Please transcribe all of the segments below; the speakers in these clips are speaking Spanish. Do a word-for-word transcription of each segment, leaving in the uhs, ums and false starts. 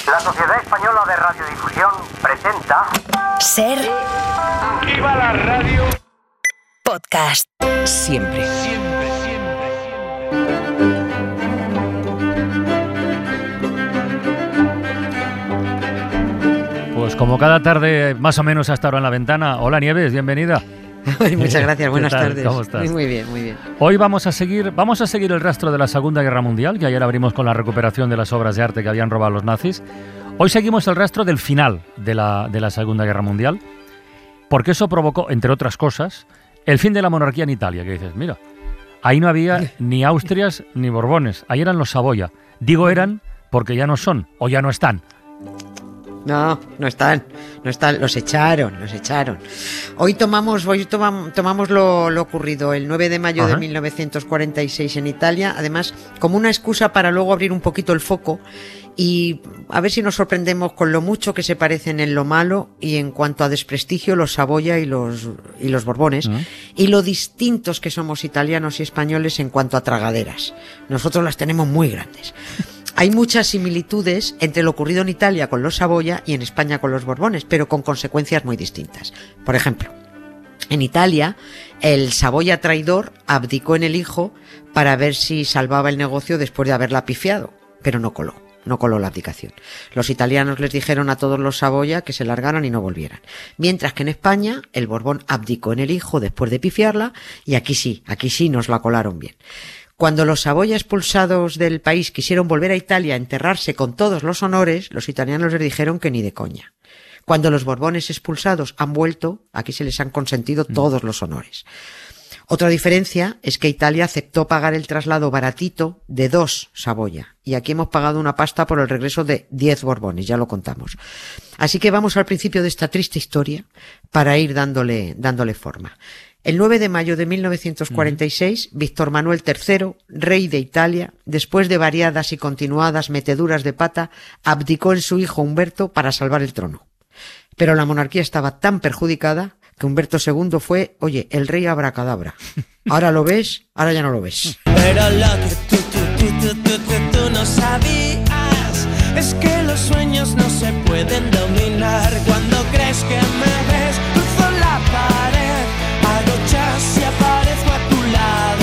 La Sociedad Española de Radiodifusión presenta... Ser... ¡Viva la radio! Podcast. Siempre. Siempre, siempre, siempre. Pues como cada tarde, más o menos hasta ahora en la ventana. Hola Nieves, bienvenida. Muchas gracias, buenas tardes. ¿Cómo estás? Muy bien, muy bien. Hoy vamos a seguir, vamos a seguir el rastro de la Segunda Guerra Mundial, que ayer abrimos con la recuperación de las obras de arte que habían robado los nazis. Hoy seguimos el rastro del final de la, de la Segunda Guerra Mundial, porque eso provocó, entre otras cosas, el fin de la monarquía en Italia, que dices, mira, ahí no había ni Austrias ni Borbones, ahí eran los Saboya. Digo eran porque ya no son, o ya no están. No, no están, no están, los echaron, los echaron. Hoy tomamos, hoy tomamos, tomamos lo, lo ocurrido el nueve de mayo Ajá. de mil novecientos cuarenta y seis en Italia, además como una excusa para luego abrir un poquito el foco y a ver si nos sorprendemos con lo mucho que se parecen en lo malo y en cuanto a desprestigio los Saboya y los, y los Borbones, uh-huh. y lo distintos que somos italianos y españoles en cuanto a tragaderas. Nosotros las tenemos muy grandes. Hay muchas similitudes entre lo ocurrido en Italia con los Saboya y en España con los Borbones, pero con consecuencias muy distintas. Por ejemplo, en Italia, el Saboya traidor abdicó en el hijo para ver si salvaba el negocio después de haberla pifiado, pero no coló, no coló la abdicación. Los italianos les dijeron a todos los Saboya que se largaran y no volvieran. Mientras que en España, el Borbón abdicó en el hijo después de pifiarla y aquí sí, aquí sí nos la colaron bien. Cuando los Saboya expulsados del país quisieron volver a Italia a enterrarse con todos los honores, los italianos les dijeron que ni de coña. Cuando los Borbones expulsados han vuelto, aquí se les han consentido todos los honores. Otra diferencia es que Italia aceptó pagar el traslado baratito de dos Saboya, y aquí hemos pagado una pasta por el regreso de diez Borbones, ya lo contamos. Así que vamos al principio de esta triste historia para ir dándole, dándole forma. El nueve de mayo de mil novecientos cuarenta y seis, Víctor Manuel tercero, rey de Italia, después de variadas y continuadas meteduras de pata, abdicó en su hijo Humberto para salvar el trono. Pero la monarquía estaba tan perjudicada que Humberto segundo fue, oye, el rey abracadabra. Ahora lo ves, ahora ya no lo ves. Pero lo que tú, tú, tú, tú, tú, tú, tú no sabías es que los sueños no se pueden dominar. Cuando crees que me ves, cruzo la pared. Si aparezco a tu lado,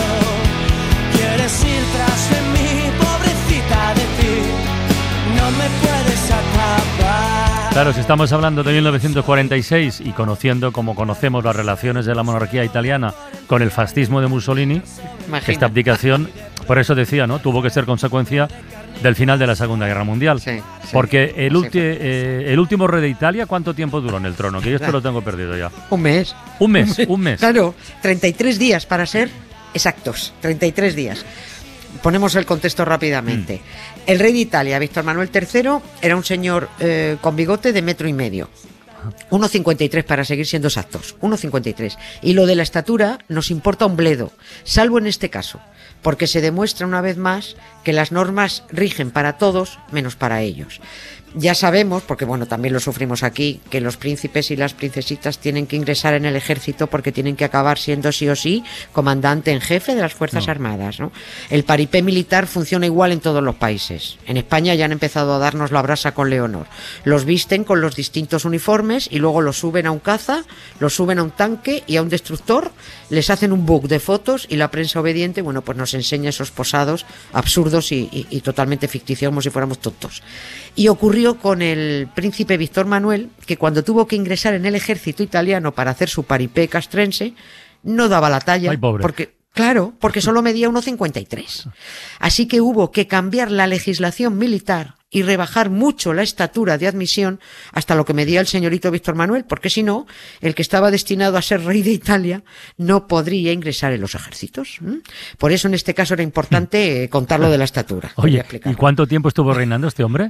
quieres ir tras de mí, pobrecita de ti, no me puedes atrapar. Claro, si estamos hablando de mil novecientos cuarenta y seis y conociendo como conocemos las relaciones de la monarquía italiana con el fascismo de Mussolini, Imagina. Esta abdicación, por eso decía, ¿no? Tuvo que ser consecuencia del final de la Segunda Guerra Mundial. Sí, sí, porque el, ulti- eh, el último rey de Italia, ¿cuánto tiempo duró en el trono? Que yo esto lo tengo perdido ya. Un mes. Un mes, un mes. Claro, treinta y tres días para ser exactos, treinta y tres días. Ponemos el contexto rápidamente. Mm. El rey de Italia, Víctor Manuel tercero, era un señor eh, con bigote de metro y medio. uno cincuenta y tres para seguir siendo exactos, uno cincuenta y tres. Y lo de la estatura nos importa un bledo, salvo en este caso, porque se demuestra una vez más que las normas rigen para todos menos para ellos. Ya sabemos, porque bueno, también lo sufrimos aquí, que los príncipes y las princesitas tienen que ingresar en el ejército porque tienen que acabar siendo sí o sí comandante en jefe de las Fuerzas no. Armadas, ¿no? El paripé militar funciona igual en todos los países. En España ya han empezado a darnos la brasa con Leonor. Los visten con los distintos uniformes y luego los suben a un caza, los suben a un tanque y a un destructor, les hacen un book de fotos y la prensa obediente, bueno, pues nos enseña esos posados absurdos y, y, y totalmente ficticios como si fuéramos tontos. Y ocurrió con el príncipe Víctor Manuel, que cuando tuvo que ingresar en el ejército italiano para hacer su paripé castrense, no daba la talla. Ay, pobre. Porque, claro, porque solo medía uno cincuenta y tres. Así que hubo que cambiar la legislación militar y rebajar mucho la estatura de admisión hasta lo que medía el señorito Víctor Manuel, porque si no, el que estaba destinado a ser rey de Italia no podría ingresar en los ejércitos. ¿Mm? Por eso en este caso era importante contar lo de la estatura. Oye, ¿y cuánto tiempo estuvo reinando este hombre?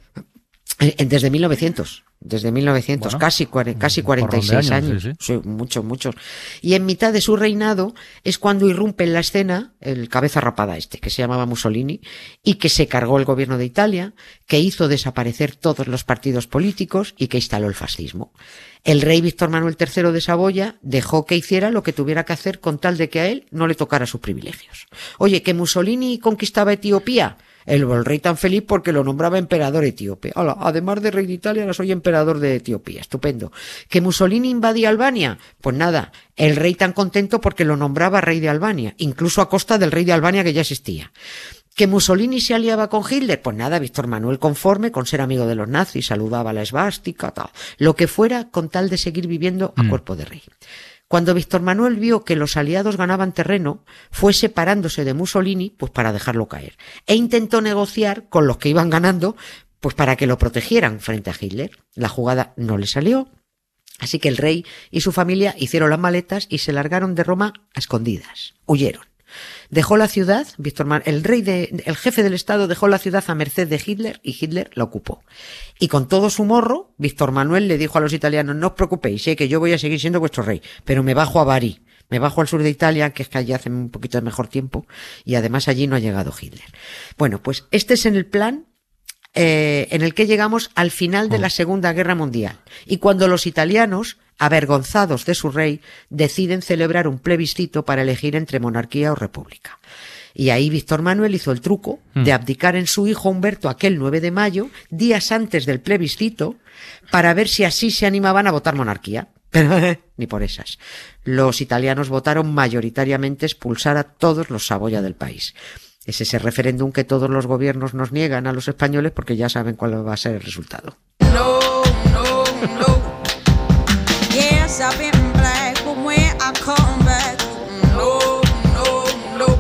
Desde mil novecientos, desde mil novecientos, bueno, casi, casi cuarenta y seis años, años. Sí, sí. Sí, muchos, muchos. Y en mitad de su reinado es cuando irrumpe en la escena el cabeza rapada este, que se llamaba Mussolini, y que se cargó el gobierno de Italia, que hizo desaparecer todos los partidos políticos y que instaló el fascismo. El rey Víctor Manuel tercero de Saboya dejó que hiciera lo que tuviera que hacer con tal de que a él no le tocara sus privilegios. Oye, ¿que Mussolini conquistaba Etiopía? El, el rey tan feliz porque lo nombraba emperador etíope. Hola, además de rey de Italia, ahora soy emperador de Etiopía. Estupendo. ¿Que Mussolini invadía Albania? Pues nada, el rey tan contento porque lo nombraba rey de Albania, incluso a costa del rey de Albania que ya existía. ¿Que Mussolini se aliaba con Hitler? Pues nada, Víctor Manuel conforme con ser amigo de los nazis, saludaba la esvástica, tal. Lo que fuera con tal de seguir viviendo a mm. cuerpo de rey. Cuando Víctor Manuel vio que los aliados ganaban terreno, fue separándose de Mussolini pues para dejarlo caer. E intentó negociar con los que iban ganando pues para que lo protegieran frente a Hitler. La jugada no le salió, así que el rey y su familia hicieron las maletas y se largaron de Roma a escondidas. Huyeron. Dejó la ciudad, Víctor Manuel, el rey de, el jefe del Estado dejó la ciudad a merced de Hitler y Hitler la ocupó. Y con todo su morro, Víctor Manuel le dijo a los italianos, no os preocupéis, sé que yo voy a seguir siendo vuestro rey, pero me bajo a Bari, me bajo al sur de Italia, que es que allí hace un poquito de mejor tiempo, y además allí no ha llegado Hitler. Bueno, pues este es en el plan eh, en el que llegamos al final de la Segunda Guerra Mundial. Y cuando los italianos, avergonzados de su rey, deciden celebrar un plebiscito para elegir entre monarquía o república. Y ahí Víctor Manuel hizo el truco de abdicar en su hijo Humberto aquel nueve de mayo, días antes del plebiscito, para ver si así se animaban a votar monarquía. Pero ni por esas. Los italianos votaron mayoritariamente expulsar a todos los Saboya del país. Es ese referéndum que todos los gobiernos nos niegan a los españoles porque ya saben cuál va a ser el resultado. No, no, no. Yes, I've been black, but when I come back, no, no, no.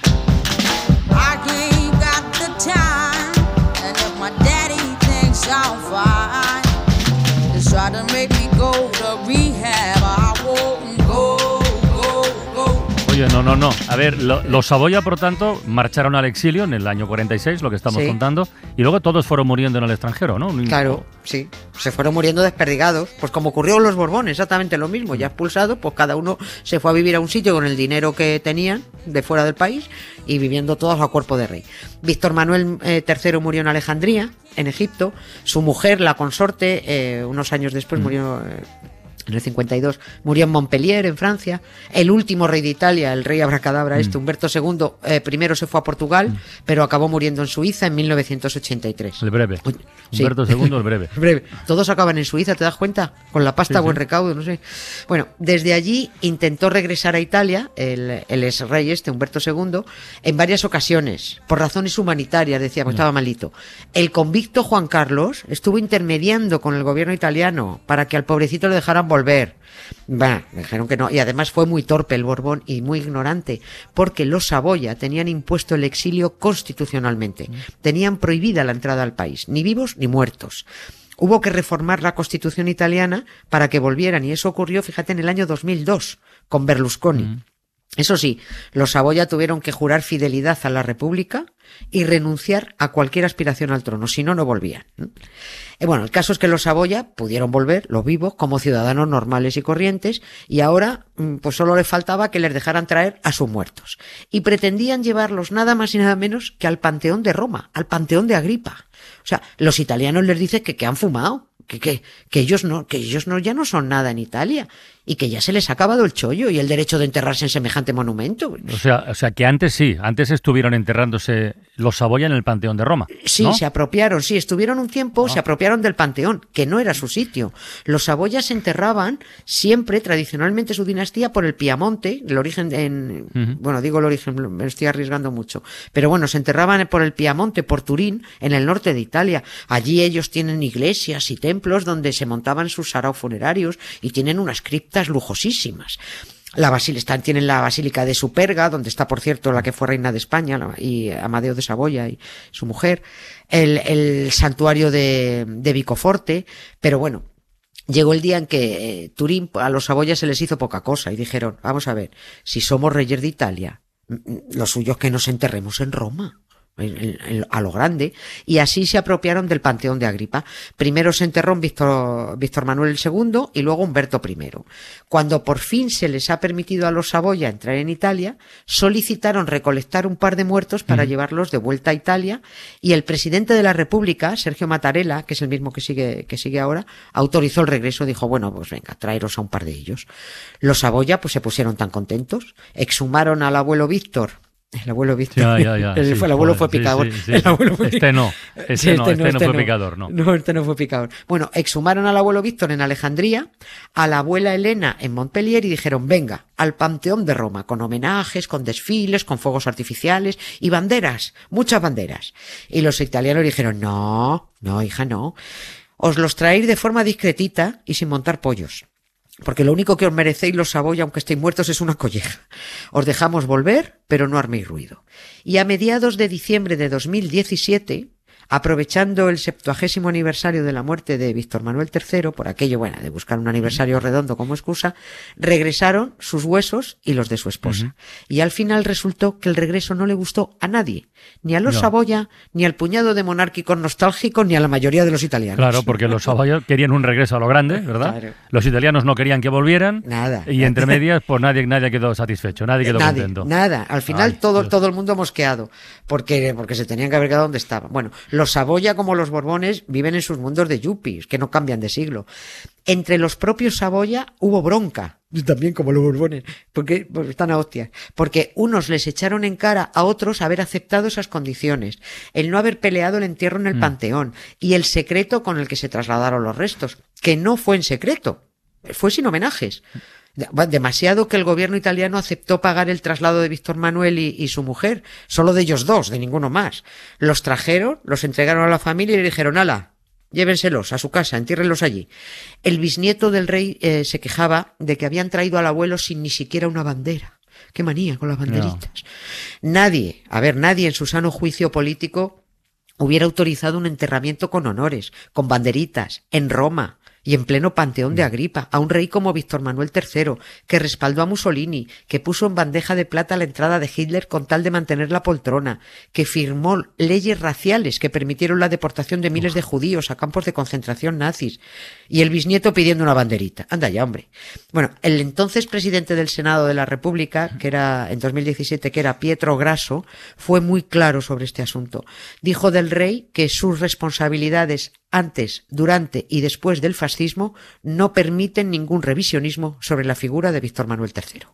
I ain't got the time, and if my daddy thinks I'm fine, just try to make me go to rehab, I won't go, go, go. Oye, no, no, no. A ver, lo, los Saboya, por tanto, marcharon al exilio en el año cuarenta y seis, lo que estamos sí. contando, y luego todos fueron muriendo en el extranjero, ¿no? Claro, sí. Se fueron muriendo desperdigados, pues como ocurrió con los Borbones, exactamente lo mismo. Ya expulsados, pues cada uno se fue a vivir a un sitio con el dinero que tenían de fuera del país y viviendo todos a cuerpo de rey. Víctor Manuel eh, tercero murió en Alejandría, en Egipto. Su mujer, la consorte, eh, unos años después mm. murió... Eh, en el cincuenta y dos, murió en Montpellier, en Francia. El último rey de Italia, el rey abracadabra, mm. este, Humberto segundo, eh, primero se fue a Portugal, mm. pero acabó muriendo en Suiza en mil novecientos ochenta y tres. El breve. Uy, sí. Humberto segundo, el breve. el breve. Todos acaban en Suiza, ¿te das cuenta? Con la pasta sí, buen sí. recaudo, no sé. Bueno, desde allí intentó regresar a Italia, el, el ex rey este, Humberto segundo, en varias ocasiones, por razones humanitarias, decía, porque mm. estaba malito. El convicto Juan Carlos estuvo intermediando con el gobierno italiano para que al pobrecito le dejaran volver. Bueno, me dijeron que no, y además fue muy torpe el Borbón y muy ignorante, porque los Saboya tenían impuesto el exilio constitucionalmente, tenían prohibida la entrada al país, ni vivos ni muertos. Hubo que reformar la Constitución italiana para que volvieran, y eso ocurrió, fíjate, en el año dos mil dos, con Berlusconi. Mm. Eso sí, los Saboya tuvieron que jurar fidelidad a la República y renunciar a cualquier aspiración al trono, si no, no volvían. Y bueno, el caso es que los Saboya pudieron volver, los vivos, como ciudadanos normales y corrientes, y ahora pues solo les faltaba que les dejaran traer a sus muertos. Y pretendían llevarlos nada más y nada menos que al Panteón de Roma, al Panteón de Agripa. O sea, los italianos les dicen que, que han fumado, que, que, que ellos no, que ellos no, ya no son nada en Italia. Y que ya se les ha acabado el chollo y el derecho de enterrarse en semejante monumento. O sea, o sea que antes sí, antes estuvieron enterrándose los Saboya en el Panteón de Roma. Sí, ¿no? Se apropiaron, sí, estuvieron un tiempo, ah. se apropiaron del Panteón, que no era su sitio. Los Saboya se enterraban siempre, tradicionalmente su dinastía, por el Piamonte, el origen, en, uh-huh. bueno, digo el origen, me estoy arriesgando mucho, pero bueno, se enterraban por el Piamonte, por Turín, en el norte de Italia. Allí ellos tienen iglesias y templos donde se montaban sus saraos funerarios y tienen unas criptas lujosísimas. La basílica, tienen la Basílica de Superga, donde está, por cierto, la que fue reina de España, y Amadeo de Saboya y su mujer, el, el santuario de, de Vicoforte, pero bueno, llegó el día en que eh, Turín, a los Saboya se les hizo poca cosa, y dijeron, vamos a ver, si somos reyes de Italia, lo suyo es que nos enterremos en Roma. A lo grande, y así se apropiaron del Panteón de Agripa. Primero se enterró Víctor, Víctor Manuel segundo y luego Humberto primero. Cuando por fin se les ha permitido a los Saboya entrar en Italia, solicitaron recolectar un par de muertos para mm. llevarlos de vuelta a Italia, y el presidente de la República, Sergio Mattarella, que es el mismo que sigue, que sigue ahora, autorizó el regreso. Dijo, bueno, pues venga, traeros a un par de ellos. Los Saboya pues se pusieron tan contentos, exhumaron al abuelo Víctor El abuelo Víctor. Ya, ya, ya. el, Sí, fue, el abuelo joder, fue picador. Sí, sí, sí. El abuelo fue Este no, este Sí, no, este no fue picador, no. No, este no fue picador. Bueno, exhumaron al abuelo Víctor en Alejandría, a la abuela Elena en Montpellier y dijeron, venga, al Panteón de Roma, con homenajes, con desfiles, con fuegos artificiales y banderas, muchas banderas. Y los italianos dijeron, no, no, hija, no. Os los traéis de forma discretita y sin montar pollos. Porque lo único que os merecéis los Saboya, aunque estéis muertos, es una colleja. Os dejamos volver, pero no arméis ruido. Y a mediados de diciembre de dos mil diecisiete, aprovechando el septuagésimo aniversario de la muerte de Víctor Manuel tercero, por aquello, bueno, de buscar un aniversario redondo como excusa, regresaron sus huesos y los de su esposa. Uh-huh. Y al final resultó que el regreso no le gustó a nadie, ni a los no. Saboya, ni al puñado de monárquicos nostálgicos, ni a la mayoría de los italianos. Claro, porque los Saboya querían un regreso a lo grande, ¿verdad? Claro. Los italianos no querían que volvieran. Nada. Y entre medias, pues nadie, nadie quedó satisfecho, nadie quedó nadie, contento. Nada. Al final Ay, todo, todo el mundo mosqueado, porque, porque se tenían que haber quedado donde estaban. Bueno, los Saboya, como los Borbones, viven en sus mundos de yuppies, que no cambian de siglo. Entre los propios Saboya hubo bronca, también como los Borbones, porque pues, están a hostias, porque unos les echaron en cara a otros haber aceptado esas condiciones, el no haber peleado el entierro en el mm. Panteón y el secreto con el que se trasladaron los restos, que no fue en secreto, fue sin homenajes. Demasiado que el gobierno italiano aceptó pagar el traslado de Víctor Manuel y, y su mujer, solo de ellos dos, de ninguno más. Los trajeron, los entregaron a la familia y le dijeron, ala, llévenselos a su casa, entiérrenlos allí. El bisnieto del rey eh, se quejaba de que habían traído al abuelo sin ni siquiera una bandera. Qué manía con las banderitas. No. Nadie, a ver, nadie en su sano juicio político hubiera autorizado un enterramiento con honores, con banderitas, en Roma, y en pleno Panteón de Agripa, a un rey como Víctor Manuel tercero, que respaldó a Mussolini, que puso en bandeja de plata la entrada de Hitler con tal de mantener la poltrona, que firmó leyes raciales que permitieron la deportación de miles de judíos a campos de concentración nazis, y el bisnieto pidiendo una banderita. Anda ya, hombre. Bueno, el entonces presidente del Senado de la República, que era en dos mil diecisiete, que era Pietro Grasso, fue muy claro sobre este asunto. Dijo del rey que sus responsabilidades antes, durante y después del fascismo no permiten ningún revisionismo sobre la figura de Víctor Manuel tercero.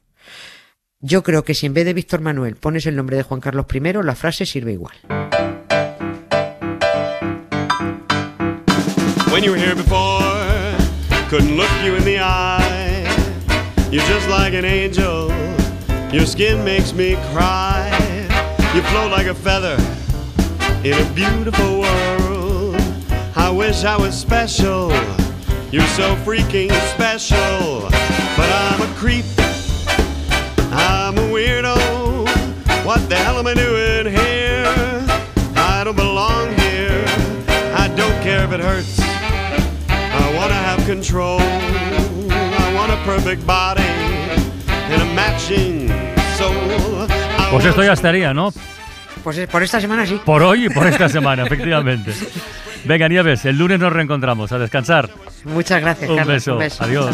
Yo creo que si en vez de Víctor Manuel pones el nombre de Juan Carlos primero, la frase sirve igual. When you were here before, couldn't look you in the eye. You're just like an angel. Your skin makes me cry. You float like a feather in a beautiful world. I wish I was special. You're so freaking special. But I'm a creep. I'm a weirdo. What the hell am I doing here? I don't belong here. I don't care if it hurts. I wanna have control. I want a perfect body and a matching soul. Pues esto ya estaría, ¿no? Pues por esta semana sí. Por hoy y por esta semana, efectivamente. Venga, Nieves, el lunes nos reencontramos. A descansar. Muchas gracias, Un Carlos. beso. Un beso. Adiós.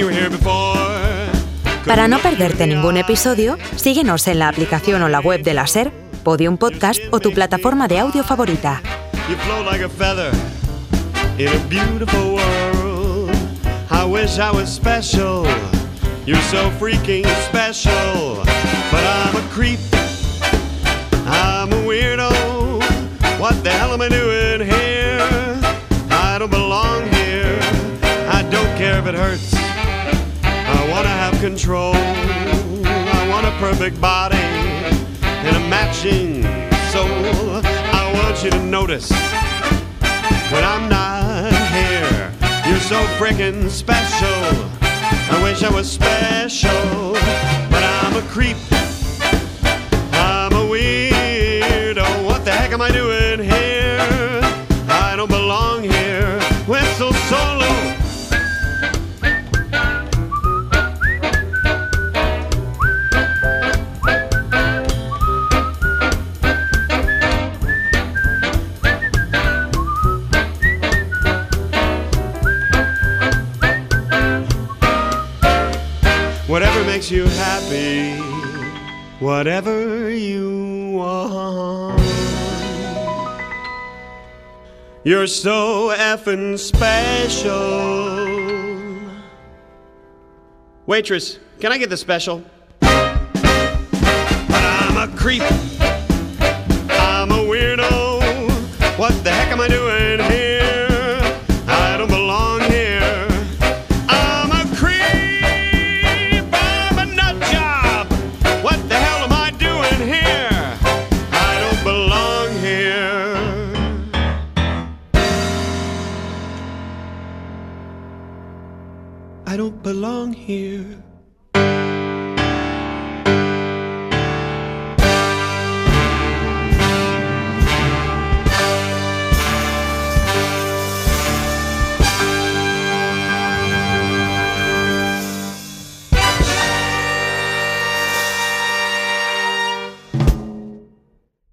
Para no perderte ningún episodio, síguenos en la aplicación o la web de la SER, Podium Podcast o tu plataforma de audio favorita. You float like a feather in a beautiful world. I wish I was special. You're so freaking special. But I'm a creep. I'm a weirdo. What the hell am I doing here? I don't belong here. I don't care if it hurts. I wanna have control. I want a perfect body and a matching soul. I want you to notice when I'm not here. You're so freaking special. I wish I was special, but I'm a creep. I'm a weirdo. What the heck am I doing here? I don't belong here. Whistle solo. Whatever makes you happy, whatever you want. You're so effing special. Waitress, can I get the special? But I'm I'm a creep. I'm a weirdo. What the heck am I doing here? I don't belong here. I'm a creep. I'm a nut job. What the hell am I doing here? I don't belong here. I don't belong here.